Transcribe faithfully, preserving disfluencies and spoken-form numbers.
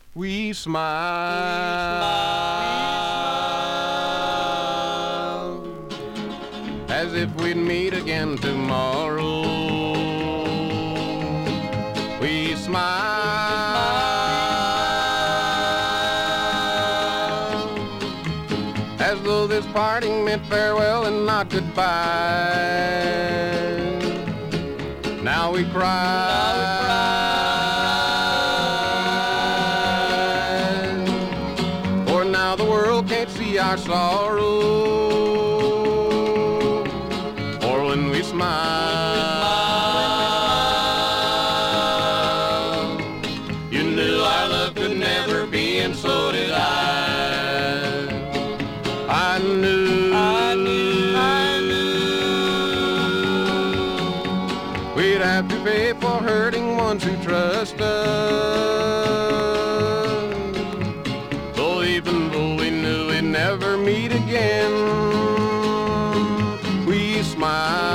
We smile, we smile as if we'd meet again tomorrow. We smile as though this parting meant farewell and not goodbye. Now we cry. Can't see our sorrow, or when we smile, you knew our love could never be, and so did I. I knew, I knew, I knew we'd have to pay for hurting ones who trust us. Even though we knew we'd never meet again, we smiled.